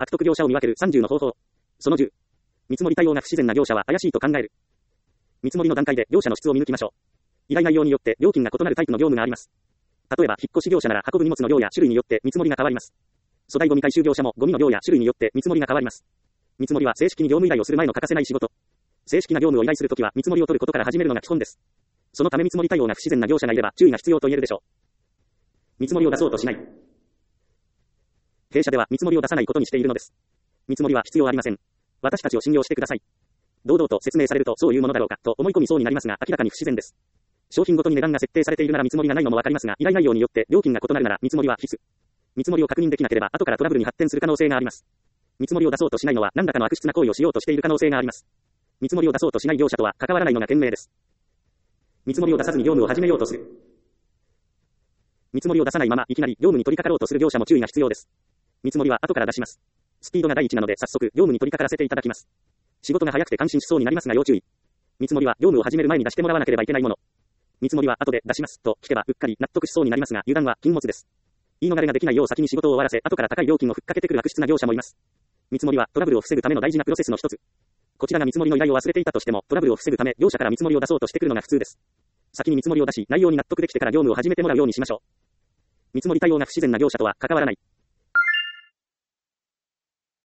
悪徳業者を見分ける30の方法。その10。見積もり対応が不自然な業者は怪しいと考える。見積もりの段階で業者の質を見抜きましょう。依頼内容によって料金が異なるタイプの業務があります。例えば、引っ越し業者なら運ぶ荷物の量や種類によって見積もりが変わります。粗大ゴミ回収業者もゴミの量や種類によって見積もりが変わります。見積もりは正式に業務依頼をする前の欠かせない仕事。正式な業務を依頼するときは見積もりを取ることから始めるのが基本です。そのため見積もり対応が不自然な業者がいれば注意が必要と言えるでしょう。見積もりを出そうとしない。弊社では見積もりを出さないことにしているのです。見積もりは必要ありません。私たちを信用してください。堂々と説明されるとそういうものだろうかと思い込みそうになりますが明らかに不自然です。商品ごとに値段が設定されているなら見積もりがないのもわかりますが依頼内容によって料金が異なるなら見積もりは必須。見積もりを確認できなければ後からトラブルに発展する可能性があります。見積もりを出そうとしないのは何らかの悪質な行為をしようとしている可能性があります。見積もりを出そうとしない業者とは関わらないのが賢明です。見積もりを出さずに業務を始めようとする。見積もりを出さないままいきなり業務に取り掛かろうとする業者も注意が必要です。見積もりは後から出します。スピードが第一なので早速業務に取り掛からせていただきます。仕事が早くて感心しそうになりますが要注意。見積もりは業務を始める前に出してもらわなければいけないもの。見積もりは後で出しますと聞けばうっかり納得しそうになりますが油断は禁物です。言い逃れができないよう先に仕事を終わらせ後から高い料金をふっかけてくる悪質な業者もいます。見積もりはトラブルを防ぐための大事なプロセスの一つ。こちらが見積もりの依頼を忘れていたとしてもトラブルを防ぐため業者から見積もりを出そうとしてくるのが普通です。先に見積もりを出し内容に納得できてから業務を始めてもらうようにしましょう。見積もり対応が不自然な業者とは関わらない。